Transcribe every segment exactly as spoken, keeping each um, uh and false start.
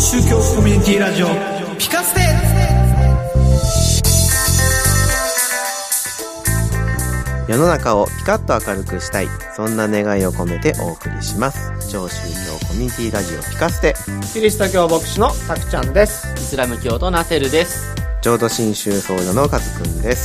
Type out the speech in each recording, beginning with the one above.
宗教コミュニティラジオピカステ。 世の中をピカッと明るくしたい、そんな願いを込めてお送りします。超宗教コミュニティラジオピカステ。 キリスト教牧師のタクちゃんです。 イスラム教徒ナセルです。 浄土真宗僧侶のカズくんです。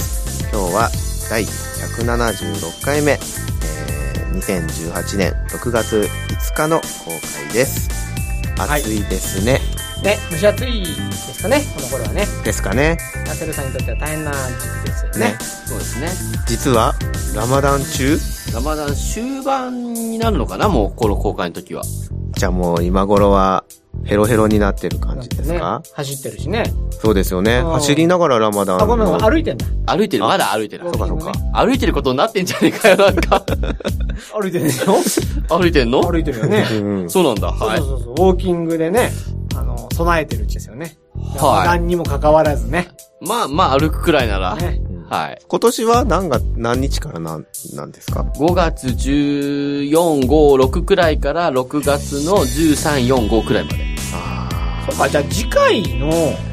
今日はだいひゃくななじゅうろっかいめ、えー、にせんじゅうはちねんろくがついつかの公開です。暑いですね。 ね、蒸し暑いですかね、この頃はね。 ですかね。 ナセルさんにとっては大変な時期ですよね。ね、 そうですね。 実はラマダン中ラマダン終盤になるのかな、もうこの公開の時は。 じゃあもう今頃はヘロヘロになってる感じですか？ ね、走ってるしね。 そうですよね。走りながらラマダン。 あ、ごめん、歩いてんだ。 歩いてる、まだ歩いてる。 そうかそうか。 歩いてることになってんじゃねえかよ、なんか。 歩いてるでしょ？ 歩いてんの？ 歩いてるよね。 うん、 そうなんだ。はい。 そうそうそう。ウォーキングでね、あの、備えてるうちですよね。 はい。 何にも関わらずね。 まあまあ歩くくらいなら。ね。はい。 今年は何が、何日からなん、なんですか？ ご 月じゅうよっか、ご、ろくくらいからろくがつのじゅうさん、よん、ごくらいまで。 ああ。そうか、じゃあ次回の、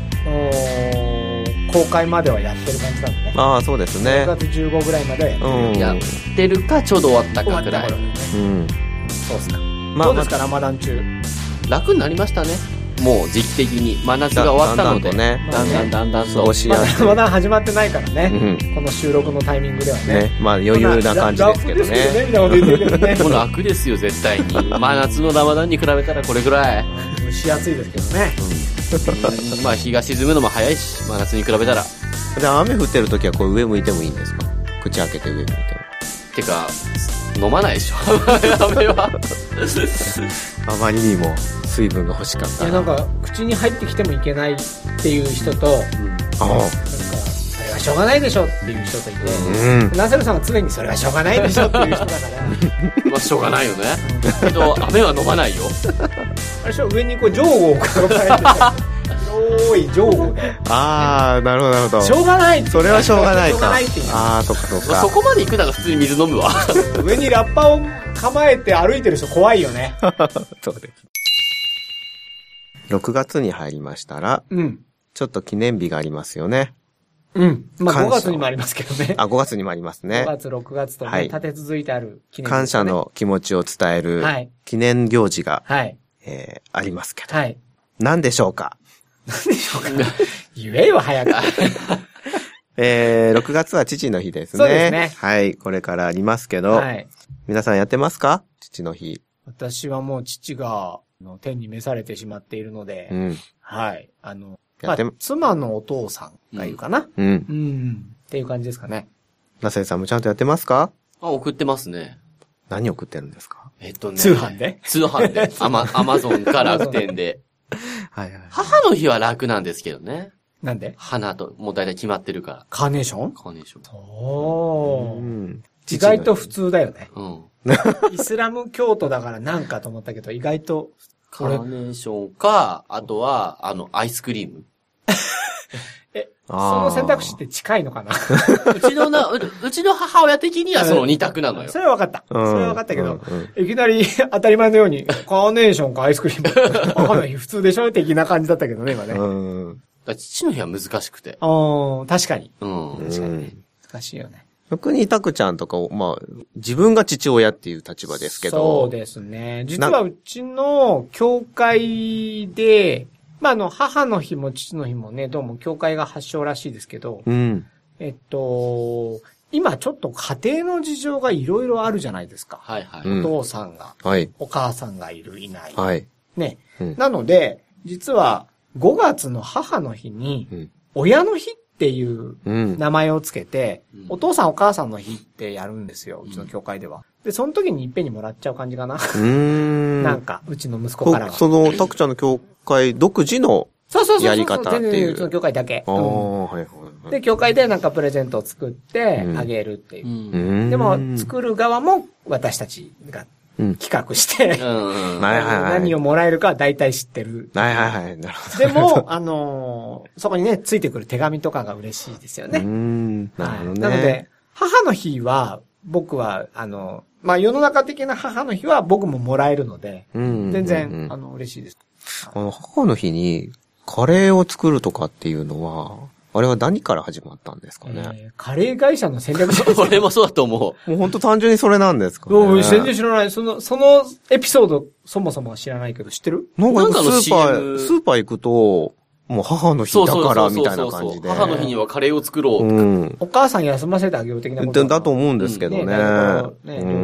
公開まではやってる感じなのね。 ああ、そうですね。 ろくがつじゅうごぐらいまではやってる。 うん。やってるか、ちょうど終わったかくらい。 ね、 うん。 そうですか。まあ、どうですか、ラマダン中。 楽になりましたね。もう時期的に真夏が終わったので、 だんだんとね、 だんだんだんだんと過ごしやすい。 まだ始まってないからね、 うん、 この収録のタイミングではね。ね、 まあ余裕な感じですけどね。楽ですけどね、みたいなこと言ってるけどね。 もう楽ですよ、絶対に。真夏のラマダンに比べたらこれぐらい。 蒸し暑いですけどね。 うん、まあ日が沈むのも早いし、真夏に比べたら。 じゃあ雨降ってる時はこう上向いてもいいんですか？口開けて上向いても。 てか、飲まないでしょ、雨は。 あまりにも水分が欲しかった。 いや、なんか、口に入ってきてもいけないっていう人と、うん、なんか、それはしょうがないでしょっていう人といて、うん、ナセルさんは常にそれはしょうがないでしょっていう人だから。 まあ、しょうがないよね。けど、雨は飲まないよ。 あれでしょ、上にこう、上後を抱えて、広い上後で。 あー、なるほどなるほど。 しょうがないって。 それはしょうがないか。 しょうがないって言う。 あー、そっかそっか。 そこまで行くなら普通に水飲むわ。 上にラッパを構えて歩いてる人怖いよね。 そうです。ろくがつに入りましたら、うん。ちょっと記念日がありますよね。 うん。まあごがつにもありますけどね。 あ、ごがつにもありますね。 ごがつ、ろくがつとね、はい、立て続いてある記念日、ね。 感謝の気持ちを伝える、記念行事が、はい。えー、ありますけど。はい。何でしょうか？ 何でしょうか？言えよ、早く。 えー、ろくがつは父の日ですね。 そうですね。 はい。これからありますけど、はい。皆さんやってますか？父の日。 私はもう父が、天に召されてしまっているので、うん、はい。あの、まあ、妻のお父さんがいるかな、うん、うん。うん。っていう感じですかね。 ナセルさんもちゃんとやってますか？ あ、送ってますね。 何送ってるんですか？ えっとね。 通販で通販で。アマ、アマゾンか楽天で。はいはい。母の日は楽なんですけどね。 なんで？ 花と、もう大体決まってるから。 カーネーション？ カーネーション。 おー。うん、意外と普通だよね。うん。イスラム教徒だからなんかと思ったけど、意外と。 カーネーションか、あとは、あの、アイスクリーム。 え、その選択肢って近いのかな？ うちのなう、うちの母親的にはその二択なのよ。 それは分かった。それは分かったけど、うんうん、いきなり当たり前のように、カーネーションかアイスクリーム。わかんない。普通でしょ的な感じだったけどね、今ね。うん、 父の日は難しくて。 ああ、確かに。 うん。 確かに。難しいよね。 逆にタクちゃんとかを、まあ、自分が父親っていう立場ですけど。 そうですね。実はうちの教会で、まあ、あの、母の日も父の日もね、どうも教会が発祥らしいですけど、うん、えっと、今ちょっと家庭の事情がいろいろあるじゃないですか。はいはい。お父さんが、はい、お母さんがいる、いない。はい。ね。うん、なので、実はごがつの母の日に、うん、親の日っていう名前をつけて、うん、お父さんお母さんの日ってやるんですよ、うちの教会では。で、その時にいっぺんにもらっちゃう感じかな。うーん。なんか、うちの息子からは。 その、タクちゃんの教会独自のやり方っていう。そうそうそうそう。全然うちの教会だけ。ああ、うん、はいはいはい。で、教会でなんかプレゼントを作ってあげるっていう。うん、でも、作る側も私たちが企画して、うん、何をもらえるかは大体知ってる。 はいはいはい。なるほど。 でも、あのー、そこにね、ついてくる手紙とかが嬉しいですよね。うん。なるほどね。なので、母の日は、僕は、あの、まあ、世の中的な母の日は僕ももらえるので、うん、全然、うん、あの、嬉しいです。 あの、母の日にカレーを作るとかっていうのは、あれは何から始まったんですかね、 えー、カレー会社の戦略です。俺もそうだと思う。 もう本当単純にそれなんですかね。 全然知らない。その、そのエピソードそもそもは知らないけど知ってる？ なんかスーパー、スーパー行くと、もう母の日だからみたいな感じで。 母の日にはカレーを作ろうとか、うん。 お母さん休ませてあげよう的なことだと思うんですけどね。うんね、 ねうん、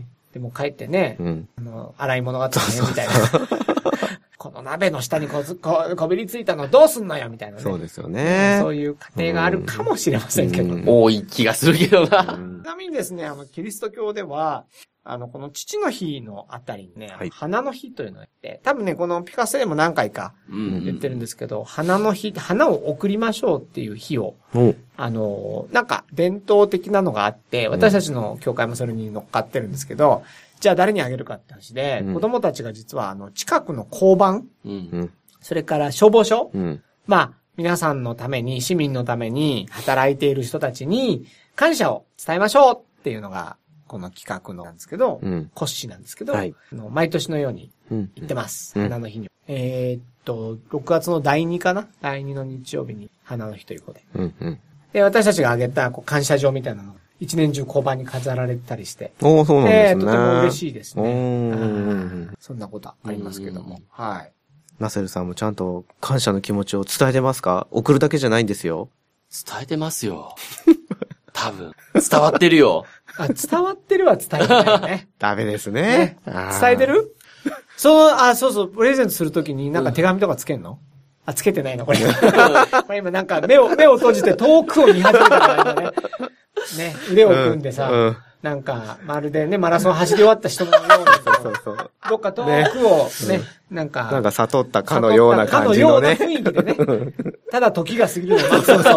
でも帰ってね、うん、あの、洗い物があったね、みたいな。この鍋の下にこずこ、こびりついたのどうすんのよみたいなね。 そうですよね。 そういう家庭があるかもしれませんけどね。 うん、多い気がするけどな。ちなみにですね、あの、キリスト教では、あの、この父の日のあたりにね、はい、花の日というのがあって、多分ね、このピカスでも何回か言ってるんですけど、うんうん、花の日、花を贈りましょうっていう日を、うん、あの、なんか伝統的なのがあって、私たちの教会もそれに乗っかってるんですけど、じゃあ誰にあげるかって話で、うん、子供たちが実はあの、近くの交番、うん、それから消防署、うん、まあ、皆さんのために、市民のために働いている人たちに感謝を伝えましょうっていうのが、この企画のなんですけど、うん、骨子なんですけど、はい、あの毎年のように行ってます。うん、花の日に。えー、っと、ろくがつのだいにかなだいにの日曜日に花の日ということで。うんうん、で、私たちがあげたこう感謝状みたいなのが一年中交番に飾られたりして。 おー、そうなんですね。 えー、とても嬉しいですね。そんなことありますけども。はい。 ナセルさんもちゃんと感謝の気持ちを伝えてますか？送るだけじゃないんですよ。 伝えてますよ。多分。伝わってるよ。 あ、伝わってるは伝えてないよね。 ダメですね。 ね伝えてる？そう、あ、そうそう、プレゼントするときになんか手紙とかつけんの？うん、あ、つけてないのこれ。これ今なんか目を、目を閉じて遠くを見始めたからね。ね、腕を組んでさ、うんうん、なんか、まるでね、マラソン走り終わった人のような、そうそうそうどっか遠くをね、ねうん、なんか、 なんか悟ったかのような感じのね。 かのような雰囲気でね。ただ時が過ぎるのそうそうそう、うん。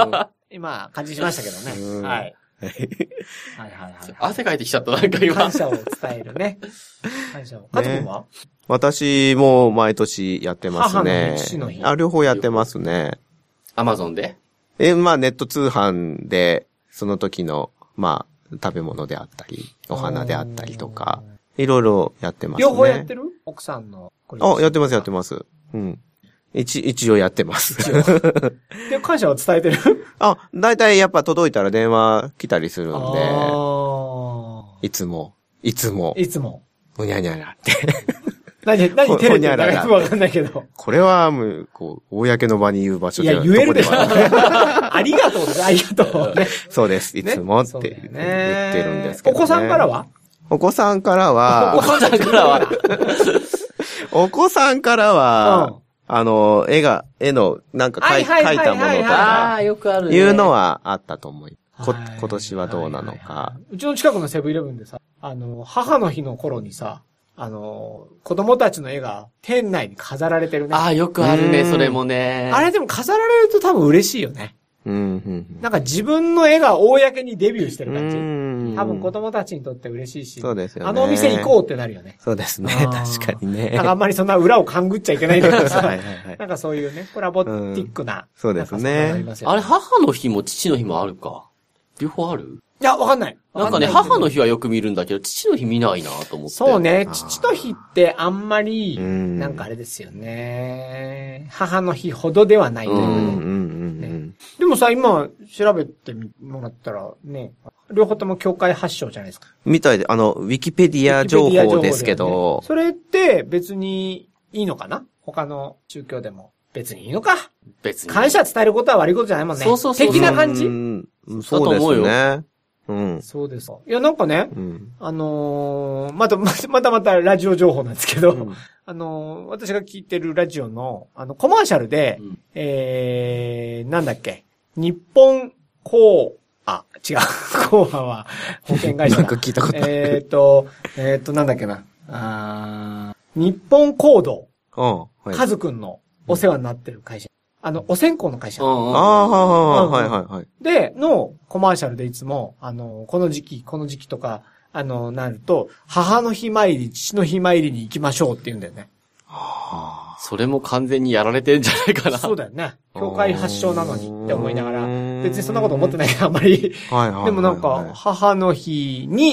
今、感じしましたけどね。うん、はい。はいはいはい。汗かいてきちゃったなんか今。 感謝を伝えるね。感謝を。カズ君は？ 私も毎年やってますね。 母の日、父の日。 あ、両方やってますね。 アマゾンで？ え、まあネット通販で、その時の、まあ、食べ物であったり、お花であったりとか、いろいろやってますね。 両方やってる？奥さんの。 あ、やってますやってます。うん。一、一応やってます。 で、感謝を伝えてる？ あ、だいたいやっぱ届いたら電話来たりするんで、いつも、いつも、 いつも、 むにゃにゃにゃって。 何、何照れてるかよくわかんないけど。 これはもう、こう、公の場に言う場所じゃない。いや、言えるでしょ。ありがとうね、ありがとうね。 そうです、いつもって言ってるんですけど、ね。 お子さんからは？ お子さんからは、 お子さんからは、 お子さんからは、あの、絵が、絵の、なんか描い、描いたものとか、 ああ、よくあるね。 いうのはあったと思い。こ、今年はどうなのか。 うちの近くのセブンイレブンでさ、あの、母の日の頃にさ、あの、子供たちの絵が店内に飾られてるね。 ああ、よくあるね、それもね。 あれでも飾られると多分嬉しいよね。 うんうん、 なんか自分の絵が公にデビューしてる感じ。多分子供たちにとって嬉しいし。 そうですよね。 あのお店行こうってなるよね。 そうですね。確かにね。 なんかあんまりそんな裏を勘ぐっちゃいけないんだけどさ。はいはいはい、なんかそういうね、コラボティックな。うん、 そうですね。 あねあれ、母の日も父の日もあるか。両方ある？ いや、わかんない。 なんかね、母の日はよく見るんだけど、父の日見ないなと思って。 そうね、父の日ってあんまり、なんかあれですよね。母の日ほどではないというね。うんうんうんねでもさ、今調べてもらったらね、両方とも教会発祥じゃないですか。 みたいで、あの、ウィキペディア情報ですけど。 ね、それって別にいいのかな？他の宗教でも。別にいいのか。 別に。 感謝伝えることは悪いことじゃないもんね。 そうそうそう。 的な感じ？うん、 そうですね。うん。 そうです。いや、なんかね、うん、あのー、また、またまたラジオ情報なんですけど、うん、あのー、私が聞いてるラジオの、あの、コマーシャルで、うん、えー、なんだっけ、日本公、あ、違う、公派は保険会社。 なんか聞いたことある。 えーと、えーと、なんだっけな、あ日本公道、 はい、 カズくんのお世話になってる会社。あの、お線香の会社。 ああ、はいはいはい。 で、のコマーシャルでいつも、あの、この時期、この時期とか、あの、なると、母の日参り、父の日参りに行きましょうって言うんだよね。 はあ、それも完全にやられてんじゃないかな。 そうだよね。教会発祥なのにって思いながら、別にそんなこと思ってないけど、あんまり。はいはいはいはい。でもなんか、母の日に、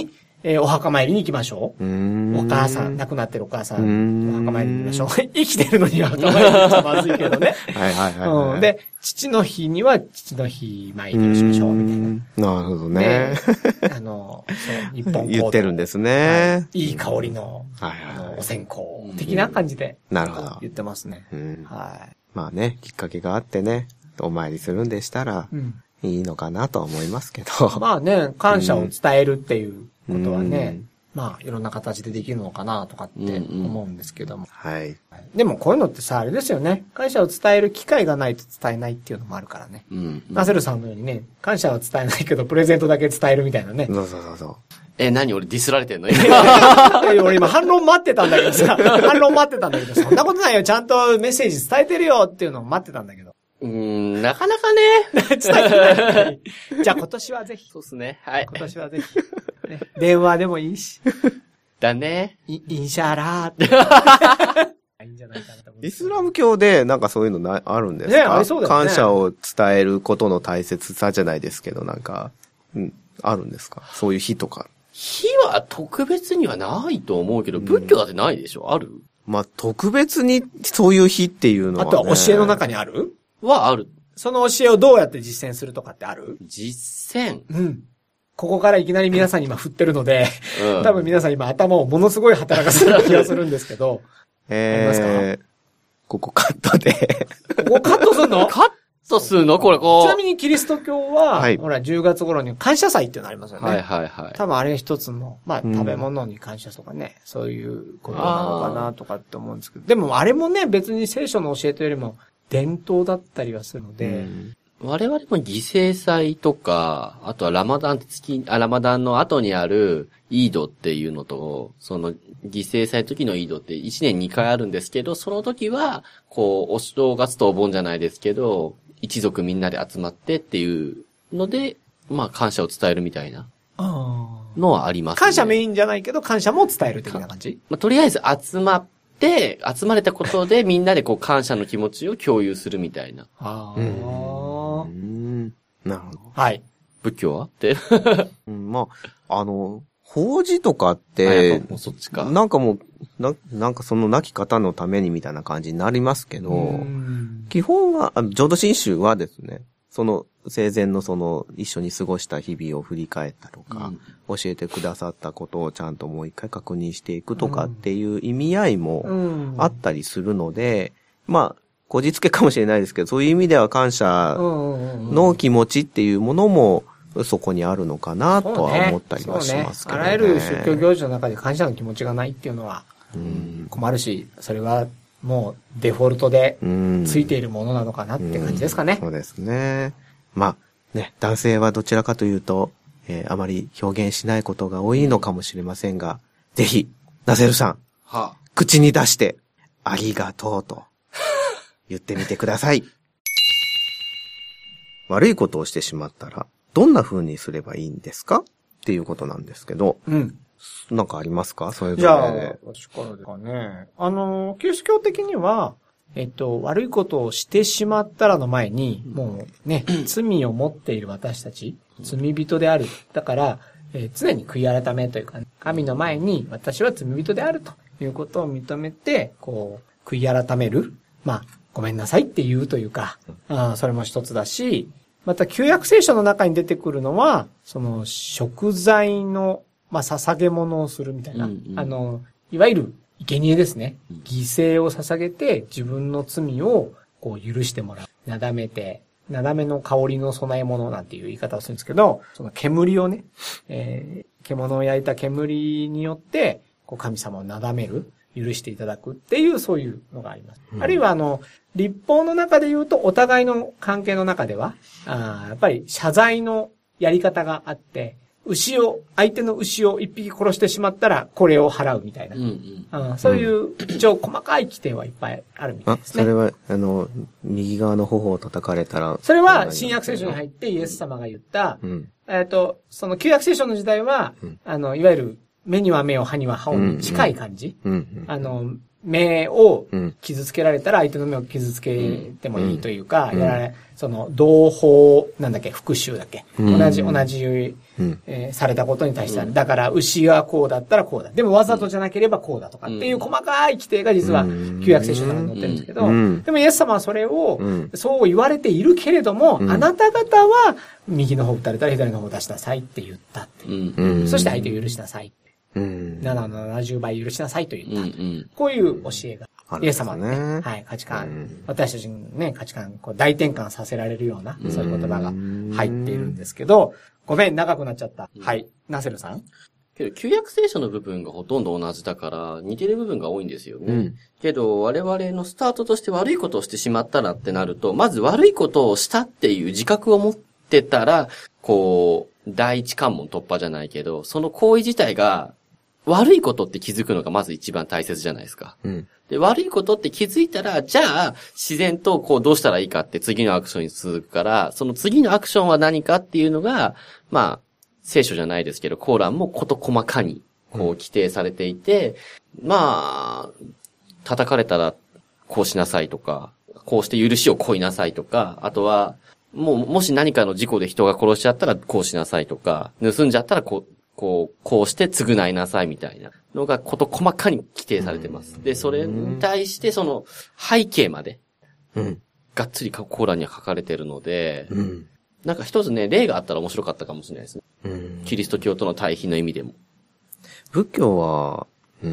えー、お墓参りに行きましょう。うお母さん、亡くなってるお母さん、お墓参りに行きましょう。生きてるのには墓参りに行っちゃまずいけどね。 はいはいはい、はいうん。 で、父の日には父の日参りをしましょう、みたいな。 なるほどね。 あの、そう、日本言ってるんですね。 はい、いい香りの、はいはい、あのお線香的な感じで。 なるほど。 言ってますね。 うん、 はい。 まあね、きっかけがあってね、お参りするんでしたら、いいのかなとは思いますけど。 うん、まあね、感謝を伝えるっていうことはね、うんまあ、いろんな形でできるのかなとかって思うんですけども。 うんうん、はい。 でもこういうのってさ、あれですよね。感謝を伝える機会がないと伝えないっていうのもあるからね。うん、うん。ナセルさんのようにね、感謝は伝えないけど、プレゼントだけ伝えるみたいなね。 そうそうそうそう。 え、何俺ディスられてんの俺今反論待ってたんだけどさ、反論待ってたんだけど、そんなことないよ。ちゃんとメッセージ伝えてるよっていうのを待ってたんだけど。 うーん、なかなかね。 伝えてない。じゃあ今年はぜひ。 そうっすね。はい。 今年はぜひ。ね、電話でもいいし。 だね。 インシャラーって。いいんじゃないかなと思う。 イスラム教でなんかそういうのなあるんですか？ね、ありそうだよね。感謝を伝えることの大切さじゃないですけど、なんか、うん、あるんですか？そういう日とか。 日は特別にはないと思うけど、仏教だってないでしょ？ある？ まあ、特別にそういう日っていうのは、ね。 あとは教えの中にある？ はある。 その教えをどうやって実践するとかってある？ 実践？ うん。ここからいきなり皆さんに今振ってるので、うん、多分皆さん今頭をものすごい働かせる気がするんですけど。 えー、ここカットで。 ここカットするの？ カットするのこれこう。 ちなみにキリスト教は、はい、ほらじゅうがつ頃に感謝祭っていうのありますよね。 はいはいはい。 多分あれ一つの、まあ食べ物に感謝とかね、うん、そういうことなのかなとかって思うんですけど。でもあれもね、別に聖書の教えというよりも伝統だったりはするので、うん我々も犠牲祭とか、あとはラマダンって月、あ、ラマダンの後にあるイードっていうのと、その犠牲祭の時のイードっていちねんにかいあるんですけど、その時は、こう、お正月とお盆じゃないですけど、一族みんなで集まってっていうので、まあ感謝を伝えるみたいなのはありますね。 感謝メインじゃないけど、感謝も伝える的な感じ？ まあとりあえず集まって、集まれたことでみんなでこう感謝の気持ちを共有するみたいな。 ああ。 うん、なるほど。 はい。 仏教はって、 うん、まあ、あの、法事とかって、 もうそっちか。 なんかもう、な、なんかその亡き方のためにみたいな感じになりますけど、基本は、浄土真宗はですね、その生前のその一緒に過ごした日々を振り返ったとか、うん、教えてくださったことをちゃんともう一回確認していくとかっていう意味合いもあったりするので、まあ、こじつけかもしれないですけど、そういう意味では感謝の気持ちっていうものもそこにあるのかなとは思ったりはしますけどね。 あらゆる宗教行事の中で感謝の気持ちがないっていうのは困るし、それはもうデフォルトでついているものなのかなって感じですかね。 そうですね。まあね、男性はどちらかというと、えー、あまり表現しないことが多いのかもしれませんが、ぜひ、ナセルさん、はあ、口に出して、ありがとうと言ってみてください。悪いことをしてしまったら、どんな風にすればいいんですかっていうことなんですけど、うん。なんかありますかそれぞれで。 じゃあ、私からですかね。あの、キリスト教的には、えっと、悪いことをしてしまったらの前に、もうね、罪を持っている私たち、罪人である。だから、えー、常に悔い改めというか、神の前に私は罪人であるということを認めて、こう、悔い改める。まあ、ごめんなさいって言うというか、あそれも一つだし、また旧約聖書の中に出てくるのは、その食材の、まあ、捧げ物をするみたいな、うんうん、あの、いわゆる生贄ですね。犠牲を捧げて自分の罪をこう許してもらう。なだめて、なだめの香りの供え物なんていう言い方をするんですけど、その煙をね、えー、獣を焼いた煙によって、こう神様をなだめる。許していただくっていうそういうのがあります。うん、あるいはあの、律法の中で言うとお互いの関係の中では、あやっぱり謝罪のやり方があって、牛を、相手の牛を一匹殺してしまったらこれを払うみたいな。うんうん、そういう一応細かい規定はいっぱいあるみたいですね。 あ、それは、あの、右側の頬を叩かれたら。 それは新約聖書に入ってイエス様が言った、うん、えっと、その旧約聖書の時代は、うん、あの、いわゆる目には目を、歯には歯をに近い感じ。うんうん、あの、 目を傷つけられたら相手の目を傷つけてもいいというか、うん、やられ、その、同胞、なんだっけ、復讐だっけ、うん、同じ、同じ、うんえー、されたことに対しては、うん、だから牛がこうだったらこうだ。でもわざとじゃなければこうだとかっていう細かい規定が実は旧約聖書の中に載ってるんですけど、うん、でもイエス様はそれを、そう言われているけれども、うん、あなた方は右の方打たれたら左の方出しなさいって言ったっていう。うん、そして相手を許しなさい。うん、ななのななじゅうばい許しなさいと言った、うんうん。こういう教えが、イエス様のね、はい、価値観、うん、私たちのね、価値観、こう大転換させられるような、そういう言葉が入っているんですけど、ごめん、長くなっちゃった。うん、はい、ナセルさん。 けど、旧約聖書の部分がほとんど同じだから、似てる部分が多いんですよね。うん、けど、我々のスタートとして悪いことをしてしまったらってなると、まず悪いことをしたっていう自覚を持ってたら、こう、第一関門突破じゃないけど、その行為自体が、悪いことって気づくのがまず一番大切じゃないですか。うん、で、悪いことって気づいたら、じゃあ、自然とこうどうしたらいいかって次のアクションに続くから、その次のアクションは何かっていうのが、まあ、聖書じゃないですけど、コーランも事細かにこう規定されていて、うん、まあ、叩かれたらこうしなさいとか、こうして許しを請いなさいとか、あとは、もう、もし何かの事故で人が殺しちゃったらこうしなさいとか、盗んじゃったらこう、こう、こうして償いなさいみたいなのがこと細かに規定されてます。で、それに対してその背景まで、うん、がっつりコーランには書かれてるので、うん、なんか一つね、例があったら面白かったかもしれないですね。うん、キリスト教との対比の意味でも。 仏教は、うん、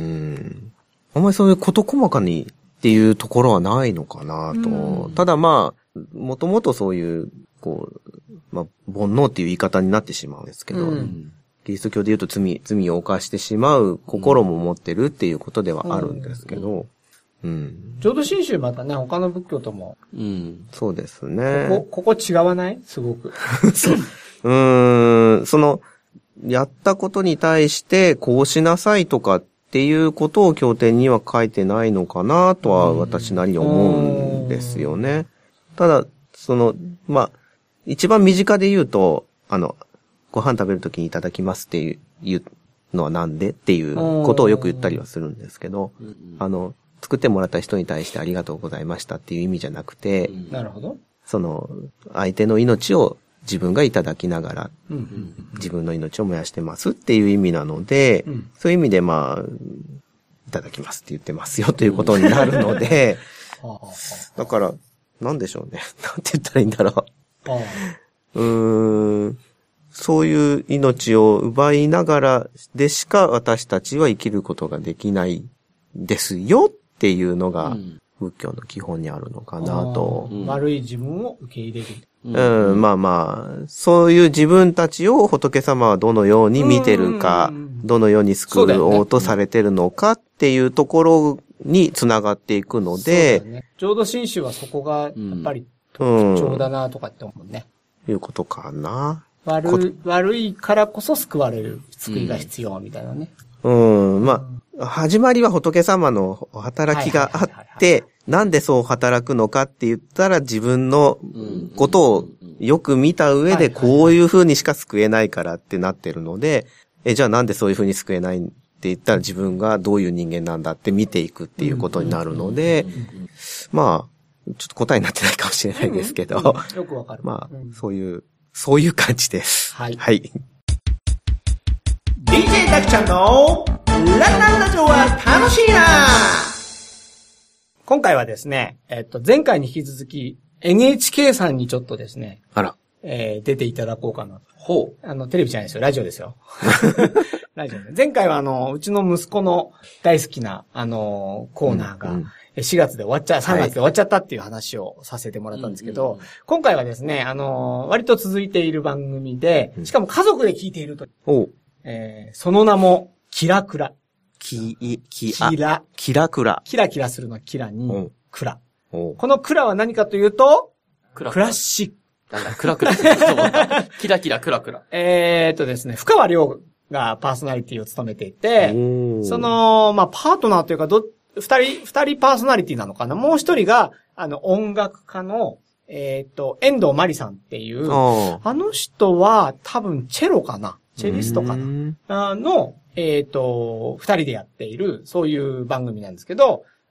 あんまりそういうこと細かにっていうところはないのかなと。うん、ただまあ、もともとそういう、こう、まあ、煩悩っていう言い方になってしまうんですけど、うんキリスト教で言うと罪、罪を犯してしまう心も持ってるっていうことではあるんですけど、うん。うん、 浄土真宗またね、他の仏教とも。 うん。そうですね。 ここ、ここ違わないすごく。 そう。うーん、その、やったことに対してこうしなさいとかっていうことを経典には書いてないのかなとは私なりに思うんですよね。ただ、その、まあ、一番身近で言うと、あの、ご飯食べるときにいただきますっていう、いうのはなんでっていうことをよく言ったりはするんですけど、あの、作ってもらった人に対してありがとうございましたっていう意味じゃなくて、 なるほど。 その、相手の命を自分がいただきながら、自分の命を燃やしてますっていう意味なので、うん、そういう意味でまあ、いただきますって言ってますよということになるので、だから、なんでしょうね。なんて言ったらいいんだろう。うーん。そういう命を奪いながらでしか私たちは生きることができないですよっていうのが仏教の基本にあるのかなと。 うん、悪い自分を受け入れる。 うん、まあまあ、そういう自分たちを仏様はどのように見てるか、どのように救おうとされてるのかっていうところにつながっていくので、 ね、浄土真宗はそこがやっぱり特徴だなとかって思うね。 うん、いうことかな。 悪い、悪いからこそ救われる、救いが必要みたいなね。 うん、うん、まあ、始まりは仏様の働きがあって、なんでそう働くのかって言ったら自分のことをよく見た上でこういう風にしか救えないからってなってるので、え、じゃあなんでそういう風に救えないって言ったら自分がどういう人間なんだって見ていくっていうことになるので、まあ、ちょっと答えになってないかもしれないですけど、うんうん、 よくわかる。 まあ、そういう、そういう感じです。 はい。 はい。 ディージェー たくちゃんのランランラジオは楽しいな。 今回はですね、えっと、前回に引き続き エヌエイチケー さんにちょっとですね、 あら。 えー、出ていただこうかなと。 ほう。あの、テレビじゃないですよ。ラジオですよ。ラジオね。前回はあの、うちの息子の大好きな、あの、コーナーが、うんうんしがつで終わっちゃ、さんがつで終わっちゃったっていう話をさせてもらったんですけど、はい、今回はですね、あのー、割と続いている番組で、しかも家族で聞いていると。 おえー、その名も、キラクラ。 キ、キ、 キラ。 キラクラ。 キラキラするのキラに、クラ。このクラは何かというと、 クラクラッシック。 なんだ、クラクラ。キラキラクラクラ。 えーっとですね、深川亮がパーソナリティを務めていて、その、まあ、パートナーというか、ど、二人、二人パーソナリティなのかな。もう一人が、あの、音楽家の、えっと、遠藤真理さんっていう、あの人は多分チェロかな。チェリストかな。の、えっと、二人でやっている、そういう番組なんですけど、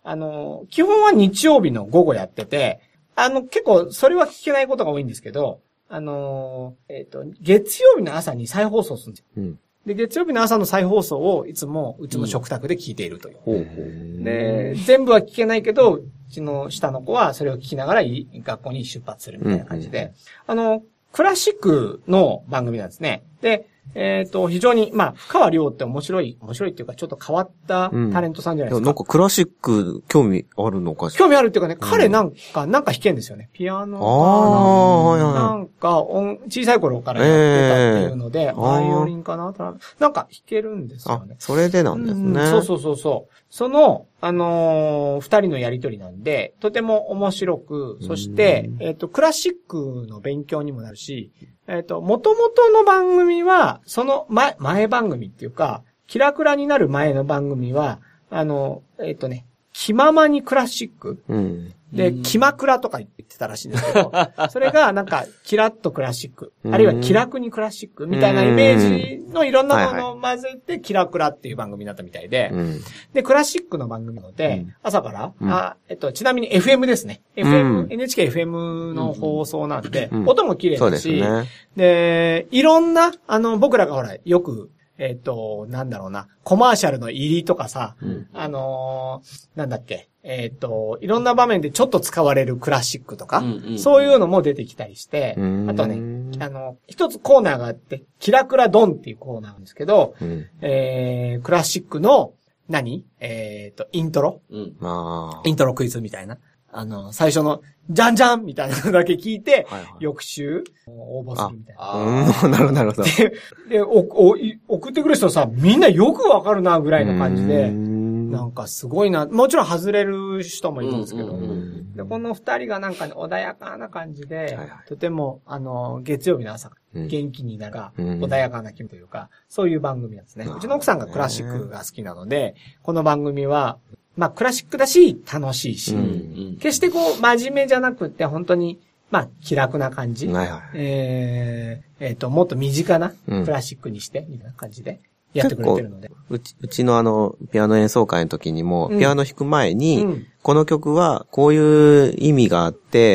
あの、基本は日曜日の午後やってて、あの、結構それは聞けないことが多いんですけど、あの、えっと、月曜日の朝に再放送するんですよ。うん、で、月曜日の朝の再放送をいつもうちの食卓で聞いているという。うん、で、全部は聞けないけど、うちの下の子はそれを聞きながら学校に出発するみたいな感じで、うん、あの、クラシックの番組なんですね。で、えっ、ー、と、非常に、まあ、深川亮って面白い、面白いっていうか、ちょっと変わったタレントさんじゃないですか。うん、 なんかクラシック興味あるのかしら。興味あるっていうかね、彼なんか、なんか弾けんですよね。ピアノかな。なんか音、小さい頃からやってたっていうので、えー、バイオリンかななんか弾けるんですよね。 あ、それでなんですね。 うん、そうそうそうそう。その、あのー、二人のやりとりなんで、とても面白く、そして、えっ、ー、と、クラシックの勉強にもなるし、えっ、ー、と、元々の番組は、その前、前番組っていうか、キラクラになる前の番組は、あの、えっ、ー、とね、気ままにクラシック、うん、で、気まくらとか言ってたらしいんですけど、それがなんか、キラッとクラシック、あるいは気楽にクラシックみたいなイメージのいろんなものを混ぜて、キラクラっていう番組になったみたいで、うん、で、クラシックの番組なので、うん、朝から、うん、あ、えっと、ちなみに エフエム ですね。エフエム、うん、エヌエイチケーエフエム の放送なんで、うん、音も綺麗だし、うん、で、いろんな、あの、僕らがほら、よく、えっと、なんだろうな、コマーシャルの入りとかさ、うん、あのー、なんだっけ、えっと、いろんな場面でちょっと使われるクラシックとか、うんうんうん、そういうのも出てきたりして、あとね、あの、一つコーナーがあって、キラクラドンっていうコーナーなんですけど、うん、えー、クラシックの、何えっと、イントロ、うん、イントロクイズみたいな。あの、最初の、じゃんじゃんみたいなのだけ聞いて、はいはい、翌週、応募するみたいな。 ああ、なるほど、なるほど。 で、でおお送ってくる人さ、みんなよくわかるな、ぐらいの感じで、なんかすごいな、もちろん外れる人もいるんですけど、うんうんうん、でこの二人がなんかね、穏やかな感じで、はいはい、とても、あの、月曜日の朝、うん、元気になるが、うん、穏やかな気分というか、そういう番組なんですね。うちの奥さんがクラシックが好きなので、この番組は、まあ、クラシックだし、楽しいし、うんうん、決してこう、真面目じゃなくて、本当に、まあ、気楽な感じ。はいはい、えー、えっ、ー、と、もっと身近なクラシックにして、みたいな感じでやってくれてるので。 うち、うちのあの、ピアノ演奏会の時にも、うん、ピアノ弾く前に、うん、この曲はこういう意味があって、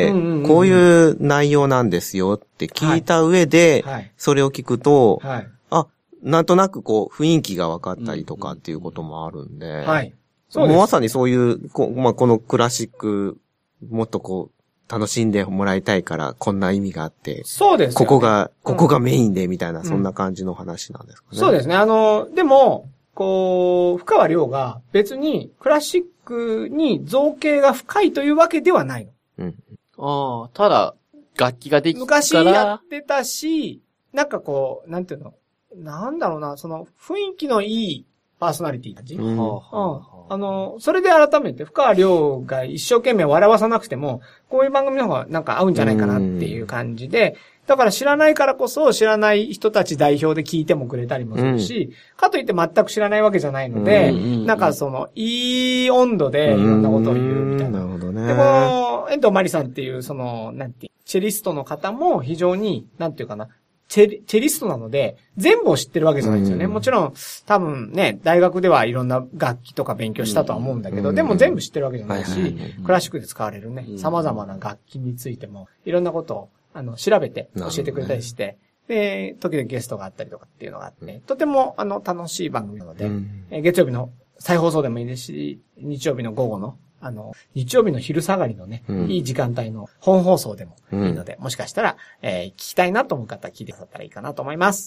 うんうんうんうん、こういう内容なんですよって聞いた上で、はいはい、それを聞くと、はい、あ、なんとなくこう、雰囲気が分かったりとかっていうこともあるんで、うんうんうん、はい。もうまさにそういう、こ, まあ、このクラシック、もっとこう、楽しんでもらいたいから、こんな意味があって。 そうですね。 ここが、ここがメインで、みたいな、うん、そんな感じの話なんですかね。 そうですね。あの、でも、こう、深川亮が別にクラシックに造形が深いというわけではないの。 うん。ああ、ただ、楽器ができたから。 昔やってたし、なんかこう、なんていうの、なんだろうな、その雰囲気のいいパーソナリティたち。うん。うんあの、それで改めて、深川亮が一生懸命笑わさなくても、こういう番組の方がなんか合うんじゃないかなっていう感じで、だから知らないからこそ知らない人たち代表で聞いてもくれたりもするし、うん、かといって全く知らないわけじゃないので、うんうんうん、なんかその、いい温度でいろんなことを言うみたいな。なるほどね。で、この、遠藤まりさんっていう、その、なんていう、チェリストの方も非常に、なんていうかな、チェリ、チェリストなので、全部を知ってるわけじゃないんですよね。うん、もちろん、多分ね、大学ではいろんな楽器とか勉強したとは思うんだけど、うん、でも全部知ってるわけじゃないし、はいはいはい、クラシックで使われるね、様々な楽器についても、いろんなことを、あの、調べて教えてくれたりして、ね、で、時々ゲストがあったりとかっていうのがあって、とても、あの、楽しい番組なので、うん、え月曜日の再放送でもいいですし、日曜日の午後の、あの、日曜日の昼下がりのね、うん、いい時間帯の本放送でもいいので、うん、もしかしたら、えー、聞きたいなと思う方は聞いてくださったらいいかなと思います。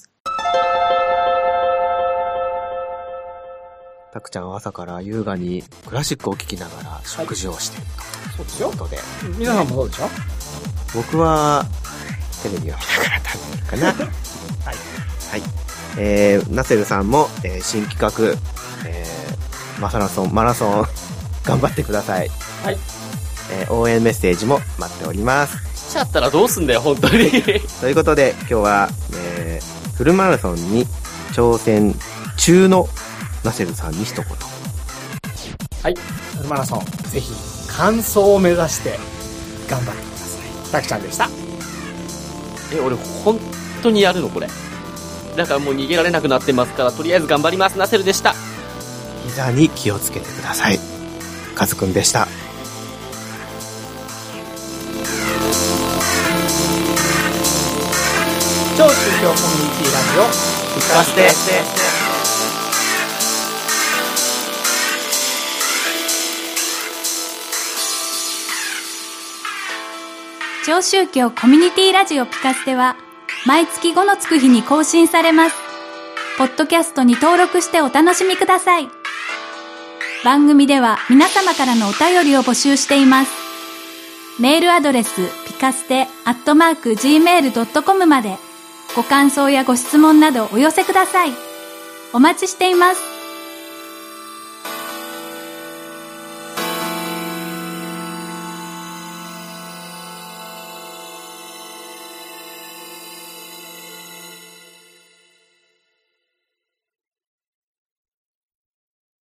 たくちゃんは朝から優雅にクラシックを聴きながら食事をしていると、はい、いうことで。 皆さんもどうでしょう？ 僕は、テレビを見ながら食べるかな。はい。はい。えー、ナセルさんも、えー、新企画、えー、マラソン、マラソン、頑張ってください。はい。えー、応援メッセージも待っております。 来ちゃったらどうすんだよ、本当に。 ということで、今日は、えー、フルマラソンに挑戦中のナセルさんに一言。 はい。フルマラソン、ぜひ、完走を目指して頑張ってください。たくちゃんでした。 え、俺、本当にやるのこれ。だからもう逃げられなくなってますから、とりあえず頑張ります。ナセルでした。 膝に気をつけてください。 カズくんでした。 超宗教コミュニティラジオピカステ。 超宗教コミュニティラジオピカステは毎月ごのつく日に更新されます。ポッドキャストに登録してお楽しみください。番組では皆様からのお便りを募集しています。メールアドレスピカステアットマーク ジーメールドットコム までご感想やご質問などお寄せください。お待ちしています。